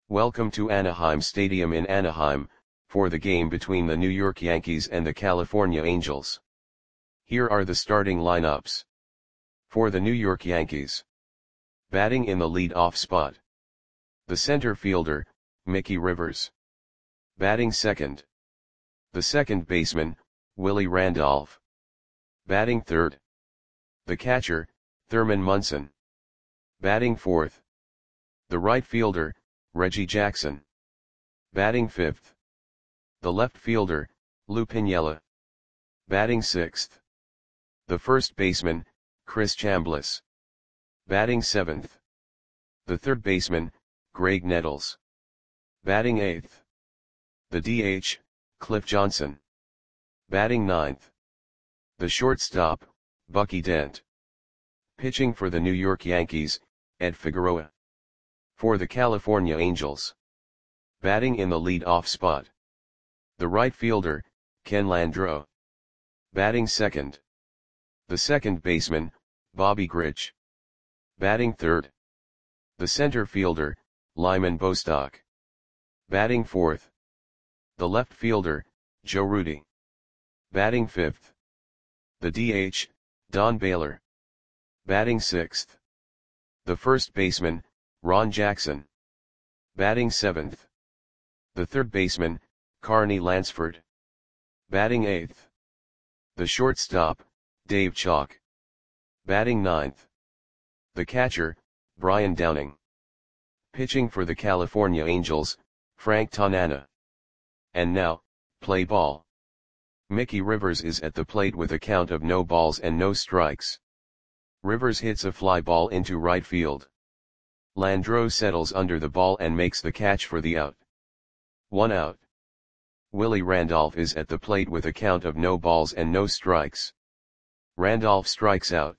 Welcome to Anaheim Stadium in Anaheim, for the game between the New York Yankees and the California Angels. Here are the starting lineups. For the New York Yankees. Batting in the lead-off spot. The center fielder, Mickey Rivers. Batting second. The second baseman, Willie Randolph. Batting third. The catcher, Thurman Munson. Batting fourth. The right fielder, Reggie Jackson. Batting fifth. The left fielder, Lou Piniella. Batting sixth. The first baseman, Chris Chambliss. Batting seventh. The third baseman, Graig Nettles. Batting eighth. The DH, Cliff Johnson. Batting ninth. The shortstop, Bucky Dent. Pitching for the New York Yankees, Ed Figueroa. For the California Angels. Batting in the lead-off spot. The right fielder, Ken Landreaux. Batting second. The second baseman, Bobby Grich. Batting third. The center fielder, Lyman Bostock. Batting fourth. The left fielder, Joe Rudi. Batting fifth. The DH, Don Baylor. Batting sixth. The first baseman, Ron Jackson. Batting seventh. The third baseman, Carney Lansford. Batting eighth. The shortstop, Dave Chalk. Batting ninth. The catcher, Brian Downing. Pitching for the California Angels, Frank Tanana. And now, play ball. Mickey Rivers is at the plate with a count of no balls and no strikes. Rivers hits a fly ball into right field. Landreaux settles under the ball and makes the catch for the out. 1 out. Willie Randolph is at the plate with a count of no balls and no strikes. Randolph strikes out.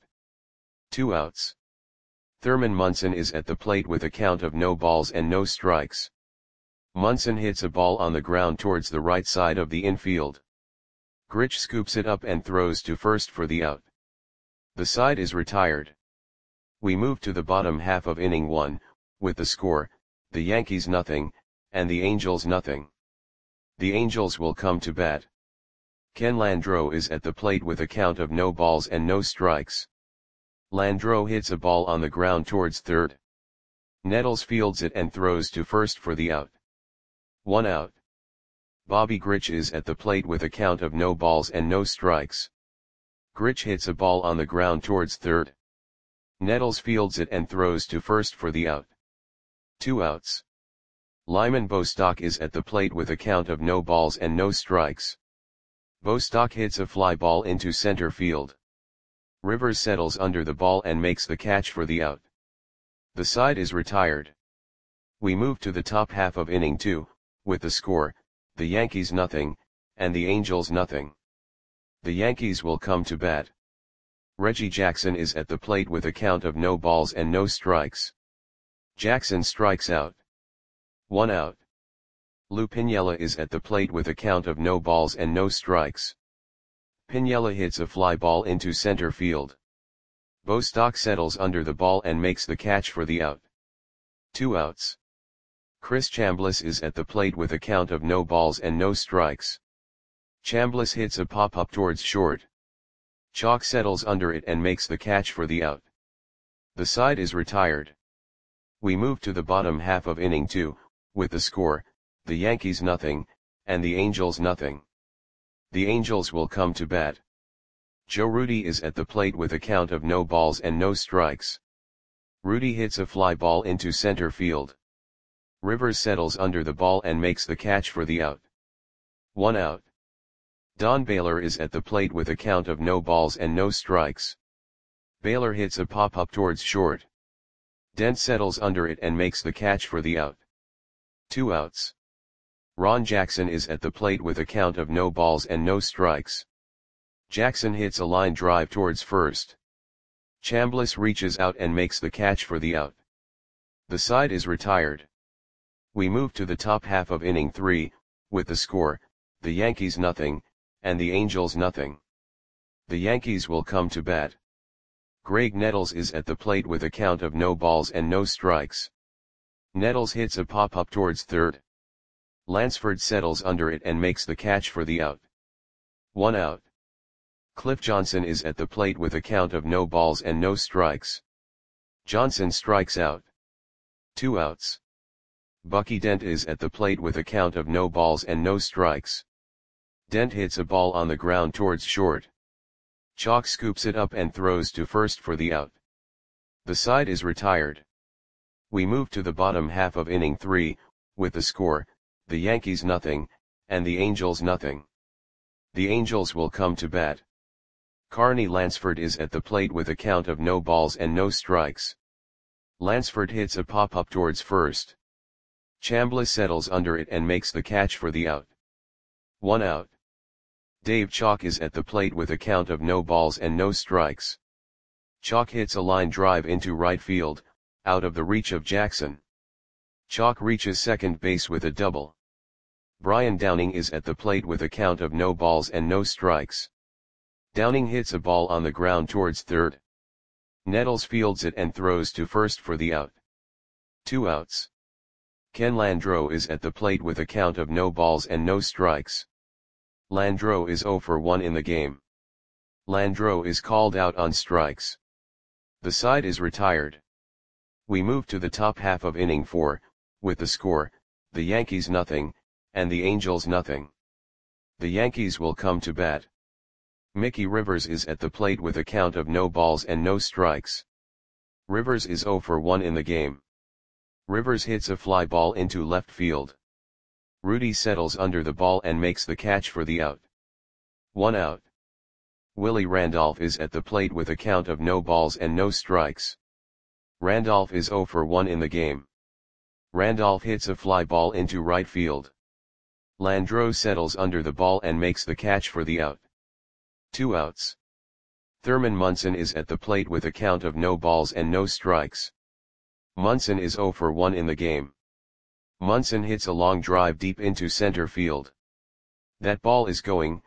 2 outs. Thurman Munson is at the plate with a count of no balls and no strikes. Munson hits a ball on the ground towards the right side of the infield. Grich scoops it up and throws to first for the out. The side is retired. We move to the bottom half of inning 1, with the score, the Yankees nothing, and the Angels nothing. The Angels will come to bat. Ken Landreaux is at the plate with a count of no balls and no strikes. Landreaux hits a ball on the ground towards third. Nettles fields it and throws to first for the out. 1 out. Bobby Grich is at the plate with a count of no balls and no strikes. Grich hits a ball on the ground towards third. Nettles fields it and throws to first for the out. 2 outs. Lyman Bostock is at the plate with a count of no balls and no strikes. Bostock hits a fly ball into center field. Rivers settles under the ball and makes the catch for the out. The side is retired. We move to the top half of inning 2, with the score, the Yankees nothing, and the Angels nothing. The Yankees will come to bat. Reggie Jackson is at the plate with a count of no balls and no strikes. Jackson strikes out. 1 out. Lou Piniella is at the plate with a count of no balls and no strikes. Piniella hits a fly ball into center field. Bostock settles under the ball and makes the catch for the out. 2 outs. Chris Chambliss is at the plate with a count of no balls and no strikes. Chambliss hits a pop-up towards short. Chalk settles under it and makes the catch for the out. The side is retired. We move to the bottom half of inning 2, with the score, the Yankees nothing, and the Angels nothing. The Angels will come to bat. Joe Rudi is at the plate with a count of no balls and no strikes. Rudi hits a fly ball into center field. Rivers settles under the ball and makes the catch for the out. 1 out. Don Baylor is at the plate with a count of no balls and no strikes. Baylor hits a pop-up towards short. Dent settles under it and makes the catch for the out. 2 outs. Ron Jackson is at the plate with a count of no balls and no strikes. Jackson hits a line drive towards first. Chambliss reaches out and makes the catch for the out. The side is retired. We move to the top half of inning 3, with the score, the Yankees nothing, and the Angels nothing. The Yankees will come to bat. Graig Nettles is at the plate with a count of no balls and no strikes. Nettles hits a pop-up towards third. Lansford settles under it and makes the catch for the out. 1 out. Cliff Johnson is at the plate with a count of no balls and no strikes. Johnson strikes out. 2 outs. Bucky Dent is at the plate with a count of no balls and no strikes. Dent hits a ball on the ground towards short. Chalk scoops it up and throws to first for the out. The side is retired. We move to the bottom half of inning 3, with the score, the Yankees nothing, and the Angels nothing. The Angels will come to bat. Carney Lansford is at the plate with a count of no balls and no strikes. Lansford hits a pop-up towards first. Chambliss settles under it and makes the catch for the out. 1 out. Dave Chalk is at the plate with a count of no balls and no strikes. Chalk hits a line drive into right field, out of the reach of Jackson. Chalk reaches second base with a double. Brian Downing is at the plate with a count of no balls and no strikes. Downing hits a ball on the ground towards third. Nettles fields it and throws to first for the out. 2 outs. Ken Landreau is at the plate with a count of no balls and no strikes. Landreau is 0 for 1 in the game. Landreau is called out on strikes. The side is retired. We move to the top half of inning 4, with the score, the Yankees nothing, and the Angels nothing. The Yankees will come to bat. Mickey Rivers is at the plate with a count of no balls and no strikes. Rivers is 0 for 1 in the game. Rivers hits a fly ball into left field. Rudy settles under the ball and makes the catch for the out. 1 out. Willie Randolph is at the plate with a count of no balls and no strikes. Randolph is 0 for 1 in the game. Randolph hits a fly ball into right field. Landreau settles under the ball and makes the catch for the out. 2 outs. Thurman Munson is at the plate with a count of no balls and no strikes. Munson is 0 for 1 in the game. Munson hits a long drive deep into center field. That ball is gone.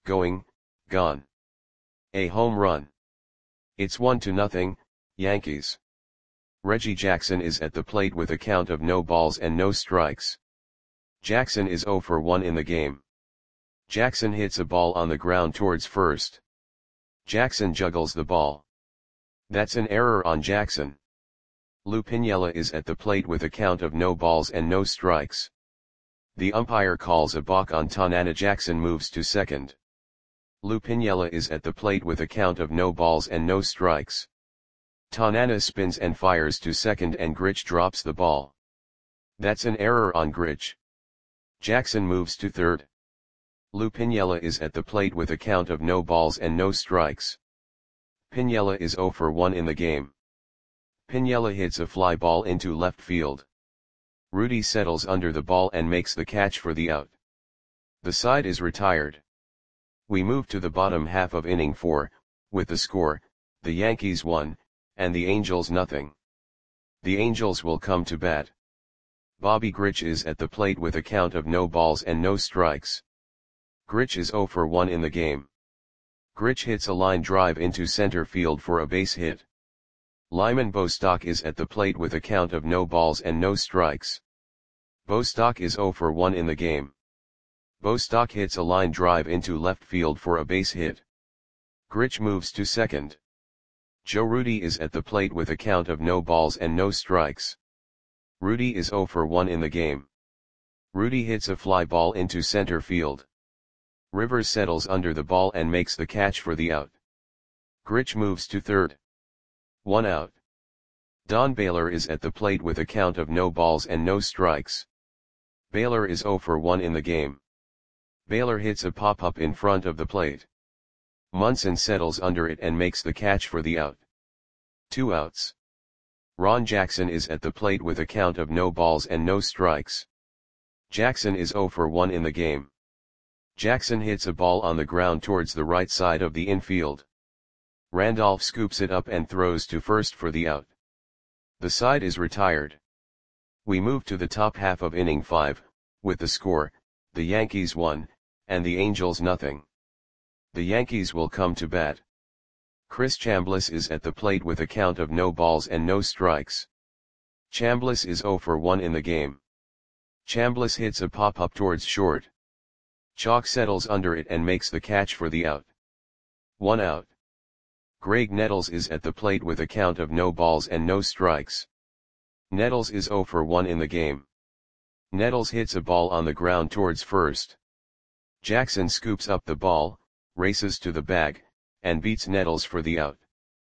A home run. It's 1-0, Yankees. Reggie Jackson is at the plate with a count of no balls and no strikes. Jackson is 0 for 1 in the game. Jackson hits a ball on the ground towards first. Jackson juggles the ball. That's an error on Jackson. Lou Piniella is at the plate with a count of no balls and no strikes. The umpire calls a balk on Tanana. Jackson moves to second. Lou Piniella is at the plate with a count of no balls and no strikes. Tanana spins and fires to second and Grich drops the ball. That's an error on Grich. Jackson moves to third. Lou Piniella is at the plate with a count of no balls and no strikes. Piniella is 0 for 1 in the game. Piniella hits a fly ball into left field. Rudy settles under the ball and makes the catch for the out. The side is retired. We move to the bottom half of inning 4, with the score, the Yankees 1, and the Angels nothing. The Angels will come to bat. Bobby Grich is at the plate with a count of no balls and no strikes. Grich is 0 for 1 in the game. Grich hits a line drive into center field for a base hit. Lyman Bostock is at the plate with a count of no balls and no strikes. Bostock is 0 for 1 in the game. Bostock hits a line drive into left field for a base hit. Grich moves to second. Joe Rudi is at the plate with a count of no balls and no strikes. Rudi is 0 for 1 in the game. Rudi hits a fly ball into center field. Rivers settles under the ball and makes the catch for the out. Grich moves to third. 1 out. Don Baylor is at the plate with a count of no balls and no strikes. Baylor is 0 for 1 in the game. Baylor hits a pop-up in front of the plate. Munson settles under it and makes the catch for the out. 2 outs. Ron Jackson is at the plate with a count of no balls and no strikes. Jackson is 0 for 1 in the game. Jackson hits a ball on the ground towards the right side of the infield. Randolph scoops it up and throws to first for the out. The side is retired. We move to the top half of inning 5, with the score, the Yankees 1, and the Angels nothing. The Yankees will come to bat. Chris Chambliss is at the plate with a count of no balls and no strikes. Chambliss is 0 for 1 in the game. Chambliss hits a pop-up towards short. Chalk settles under it and makes the catch for the out. 1 out. Graig Nettles is at the plate with a count of no balls and no strikes. Nettles is 0 for 1 in the game. Nettles hits a ball on the ground towards first. Jackson scoops up the ball, races to the bag, and beats Nettles for the out.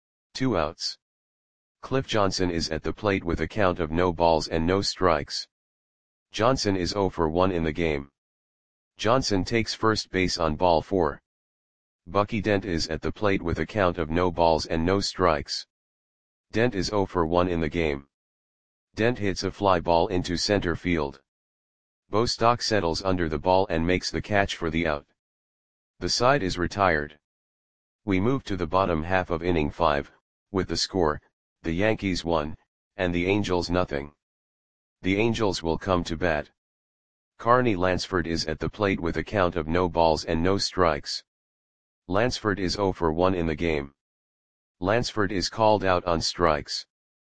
2 outs. Cliff Johnson is at the plate with a count of no balls and no strikes. Johnson is 0 for 1 in the game. Johnson takes first base on ball 4. Bucky Dent is at the plate with a count of no balls and no strikes. Dent is 0 for 1 in the game. Dent hits a fly ball into center field. Bostock settles under the ball and makes the catch for the out. The side is retired. We move to the bottom half of inning 5, with the score, the Yankees 1, and the Angels nothing. The Angels will come to bat. Carney Lansford is at the plate with a count of no balls and no strikes. Lansford is 0 for 1 in the game. Lansford is called out on strikes.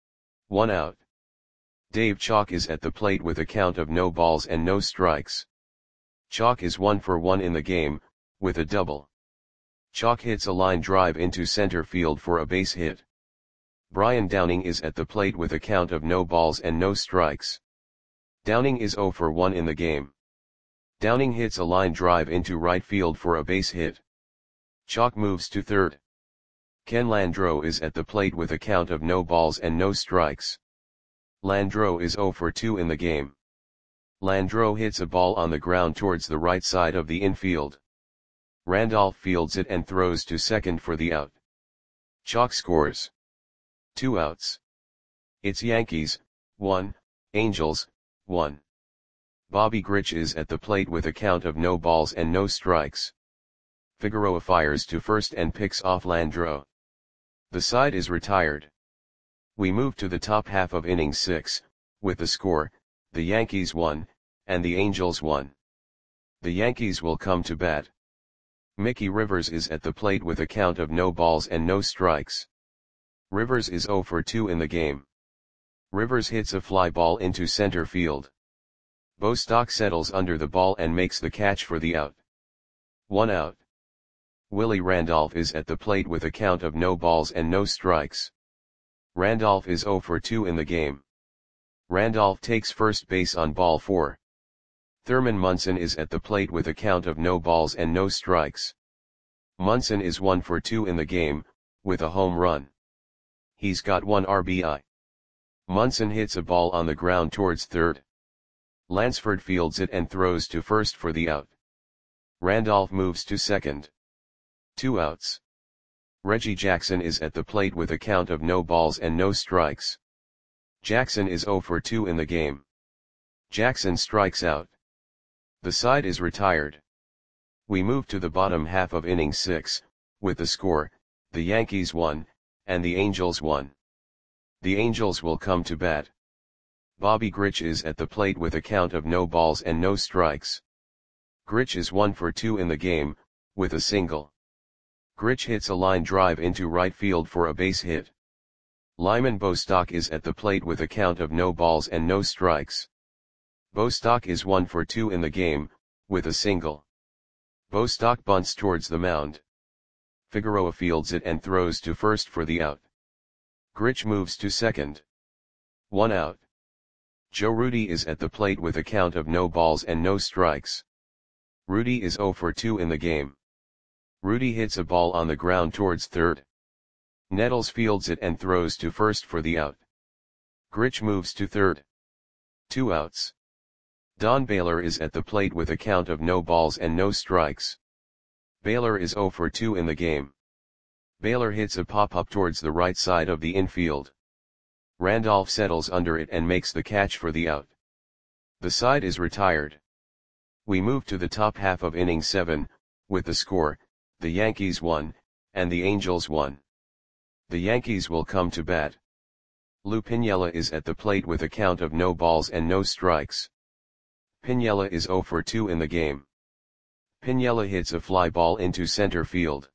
1 out. Dave Chalk is at the plate with a count of no balls and no strikes. Chalk is 1 for 1 in the game, with a double. Chalk hits a line drive into center field for a base hit. Brian Downing is at the plate with a count of no balls and no strikes. Downing is 0 for 1 in the game. Downing hits a line drive into right field for a base hit. Chalk moves to third. Ken Landreau is at the plate with a count of no balls and no strikes. Landreau is 0 for 2 in the game. Landreau hits a ball on the ground towards the right side of the infield. Randolph fields it and throws to second for the out. Chalk scores. 2 outs. It's Yankees, 1, Angels, 1. Bobby Grich is at the plate with a count of no balls and no strikes. Figueroa fires to first and picks off Landreau. The side is retired. We move to the top half of inning 6, with the score, the Yankees 1, and the Angels 1. The Yankees will come to bat. Mickey Rivers is at the plate with a count of no balls and no strikes. Rivers is 0 for 2 in the game. Rivers hits a fly ball into center field. Bostock settles under the ball and makes the catch for the out. 1 out. Willie Randolph is at the plate with a count of no balls and no strikes. Randolph is 0 for 2 in the game. Randolph takes first base on ball 4. Thurman Munson is at the plate with a count of no balls and no strikes. Munson is 1 for 2 in the game, with a home run. He's got 1 RBI. Munson hits a ball on the ground towards third. Lansford fields it and throws to first for the out. Randolph moves to second. 2 outs. Reggie Jackson is at the plate with a count of no balls and no strikes. Jackson is 0 for 2 in the game. Jackson strikes out. The side is retired. We move to the bottom half of inning 6, with the score, the Yankees 1, and the Angels 1. The Angels will come to bat. Bobby Grich is at the plate with a count of no balls and no strikes. Grich is 1 for 2 in the game, with a single. Grich hits a line drive into right field for a base hit. Lyman Bostock is at the plate with a count of no balls and no strikes. Bostock is 1 for 2 in the game, with a single. Bostock bunts towards the mound. Figueroa fields it and throws to first for the out. Grich moves to second. 1 out. Joe Rudi is at the plate with a count of no balls and no strikes. Rudi is 0 for 2 in the game. Rudi hits a ball on the ground towards third. Nettles fields it and throws to first for the out. Grich moves to third. 2 outs. Don Baylor is at the plate with a count of no balls and no strikes. Baylor is 0 for 2 in the game. Baylor hits a pop-up towards the right side of the infield. Randolph settles under it and makes the catch for the out. The side is retired. We move to the top half of inning 7, with the score, the Yankees 1, and the Angels 1. The Yankees will come to bat. Lou Piniella is at the plate with a count of no balls and no strikes. Piniella is 0 for 2 in the game. Piniella hits a fly ball into center field.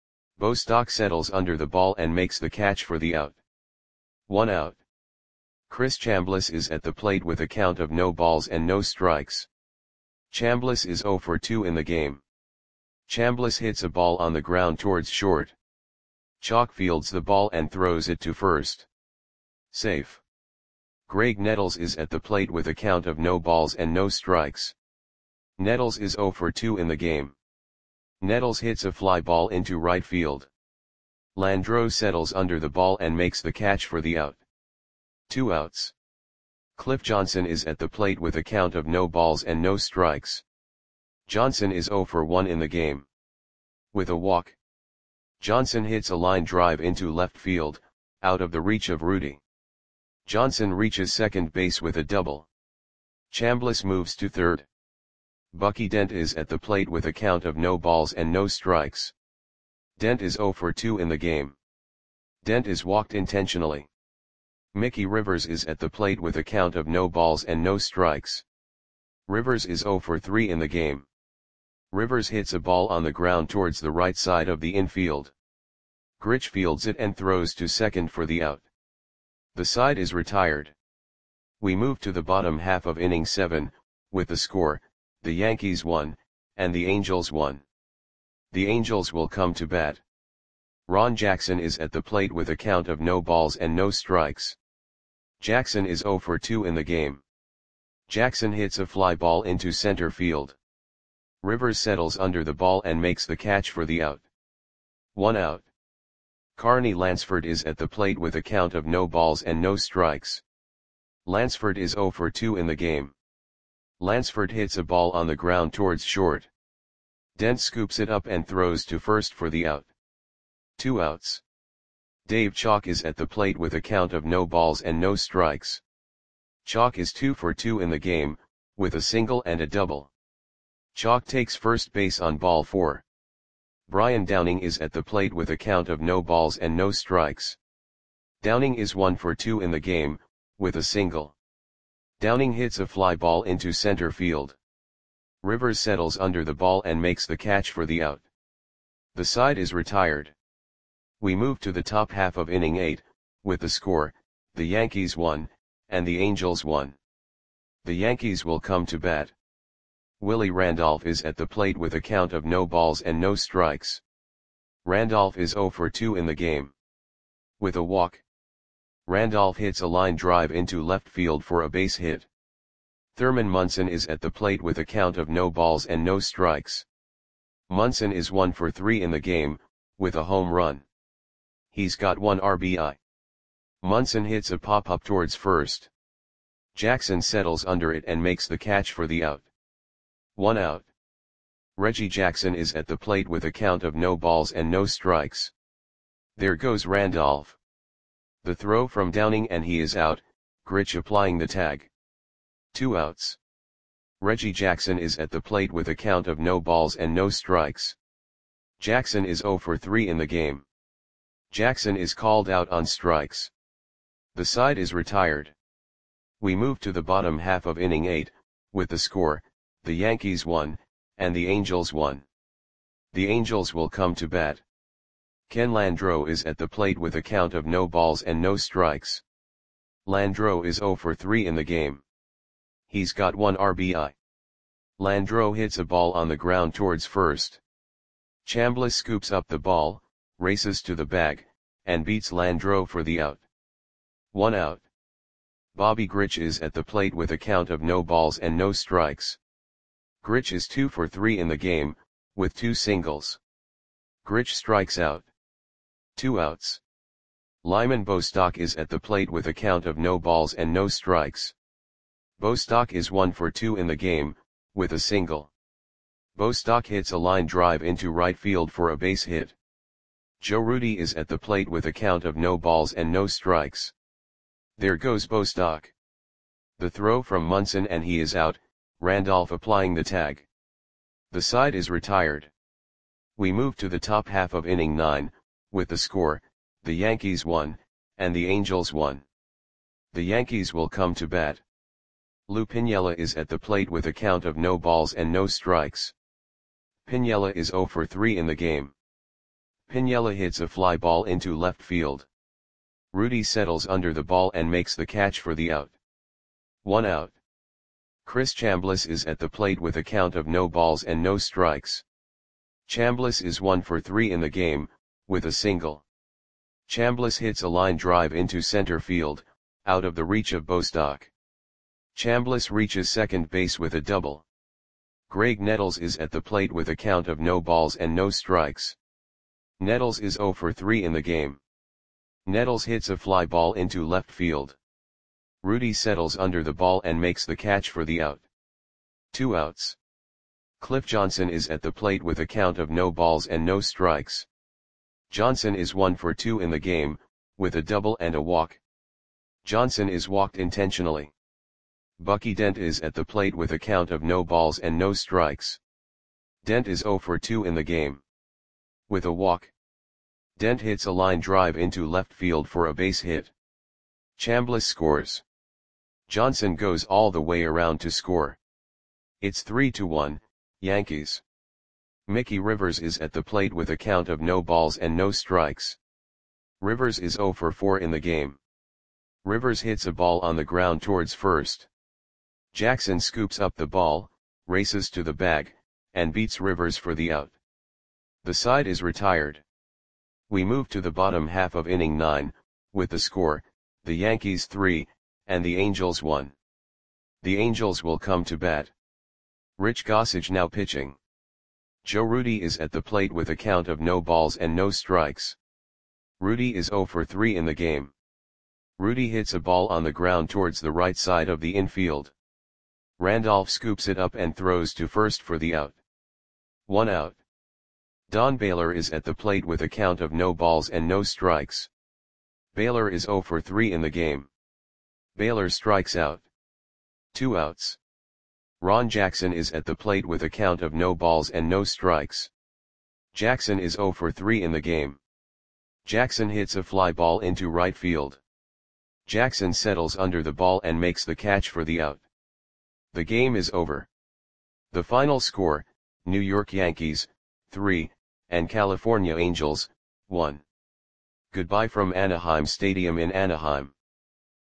Bostock settles under the ball and makes the catch for the out. 1 out. Chris Chambliss is at the plate with a count of no balls and no strikes. Chambliss is 0 for 2 in the game. Chambliss hits a ball on the ground towards short. Chalk fields the ball and throws it to first. Safe. Greg Nettles is at the plate with a count of no balls and no strikes. Nettles is 0 for 2 in the game. Nettles hits a fly ball into right field. Landreau settles under the ball and makes the catch for the out. 2 outs. Cliff Johnson is at the plate with a count of no balls and no strikes. Johnson is 0 for 1 in the game. With a walk, Johnson hits a line drive into left field, out of the reach of Rudy. Johnson reaches second base with a double. Chambliss moves to third. Bucky Dent is at the plate with a count of no balls and no strikes. Dent is 0 for 2 in the game. Dent is walked intentionally. Mickey Rivers is at the plate with a count of no balls and no strikes. Rivers is 0 for 3 in the game. Rivers hits a ball on the ground towards the right side of the infield. Grich fields it and throws to second for the out. The side is retired. We move to the bottom half of inning 7, with the score, the Yankees won, and the Angels won. The Angels will come to bat. Ron Jackson is at the plate with a count of no balls and no strikes. Jackson is 0 for 2 in the game. Jackson hits a fly ball into center field. Rivers settles under the ball and makes the catch for the out. 1 out. Carney Lansford is at the plate with a count of no balls and no strikes. Lansford is 0 for 2 in the game. Lansford hits a ball on the ground towards short. Dent scoops it up and throws to first for the out. 2 outs. Dave Chalk is at the plate with a count of no balls and no strikes. Chalk is 2 for 2 in the game, with a single and a double. Chalk takes first base on ball 4. Brian Downing is at the plate with a count of no balls and no strikes. Downing is 1 for 2 in the game, with a single. Downing hits a fly ball into center field. Rivers settles under the ball and makes the catch for the out. The side is retired. We move to the top half of inning 8, with the score, the Yankees won, and the Angels won. The Yankees will come to bat. Willie Randolph is at the plate with a count of no balls and no strikes. Randolph is 0 for 2 in the game. With a walk, Randolph hits a line drive into left field for a base hit. Thurman Munson is at the plate with a count of no balls and no strikes. Munson is 1 for 3 in the game, with a home run. He's got 1 RBI. Munson hits a pop-up towards first. Jackson settles under it and makes the catch for the out. 1 out. Reggie Jackson is at the plate with a count of no balls and no strikes. There goes Randolph. The throw from Downing and he is out, Grich applying the tag. 2 outs. Reggie Jackson is at the plate with a count of no balls and no strikes. Jackson is 0 for 3 in the game. Jackson is called out on strikes. The side is retired. We move to the bottom half of inning 8, with the score, the Yankees won, and the Angels won. The Angels will come to bat. Ken Landreau is at the plate with a count of no balls and no strikes. Landreau is 0 for 3 in the game. He's got 1 RBI. Landreau hits a ball on the ground towards first. Chambliss scoops up the ball, races to the bag, and beats Landreau for the out. 1 out. Bobby Grich is at the plate with a count of no balls and no strikes. Grich is 2 for 3 in the game, with 2 singles. Grich strikes out. 2 outs. Lyman Bostock is at the plate with a count of no balls and no strikes. Bostock is 1 for 2 in the game, with a single. Bostock hits a line drive into right field for a base hit. Joe Rudi is at the plate with a count of no balls and no strikes. There goes Bostock. The throw from Munson and he is out, Randolph applying the tag. The side is retired. We move to the top half of inning 9, with the score, the Yankees won, and the Angels won. The Yankees will come to bat. Lou Piniella is at the plate with a count of no balls and no strikes. Piniella is 0 for 3 in the game. Piniella hits a fly ball into left field. Rudy settles under the ball and makes the catch for the out. 1 out. Chris Chambliss is at the plate with a count of no balls and no strikes. Chambliss is 1 for 3 in the game, with a single. Chambliss hits a line drive into center field, out of the reach of Bostock. Chambliss reaches second base with a double. Graig Nettles is at the plate with a count of no balls and no strikes. Nettles is 0 for 3 in the game. Nettles hits a fly ball into left field. Rudy settles under the ball and makes the catch for the out. 2 outs. Cliff Johnson is at the plate with a count of no balls and no strikes. Johnson is 1 for 2 in the game, with a double and a walk. Johnson is walked intentionally. Bucky Dent is at the plate with a count of no balls and no strikes. Dent is 0 for 2 in the game. With a walk. Dent hits a line drive into left field for a base hit. Chambliss scores. Johnson goes all the way around to score. It's 3-1, Yankees. Mickey Rivers is at the plate with a count of no balls and no strikes. Rivers is 0 for 4 in the game. Rivers hits a ball on the ground towards first. Jackson scoops up the ball, races to the bag, and beats Rivers for the out. The side is retired. We move to the bottom half of inning 9, with the score, the Yankees 3, and the Angels 1. The Angels will come to bat. Rich Gossage now pitching. Joe Rudi is at the plate with a count of no balls and no strikes. Rudi is 0 for 3 in the game. Rudi hits a ball on the ground towards the right side of the infield. Randolph scoops it up and throws to first for the out. 1 out. Don Baylor is at the plate with a count of no balls and no strikes. Baylor is 0 for 3 in the game. Baylor strikes out. 2 outs. Ron Jackson is at the plate with a count of no balls and no strikes. Jackson is 0 for 3 in the game. Jackson hits a fly ball into right field. Jackson settles under the ball and makes the catch for the out. The game is over. The final score, New York Yankees, 3, and California Angels, 1. Goodbye from Anaheim Stadium in Anaheim.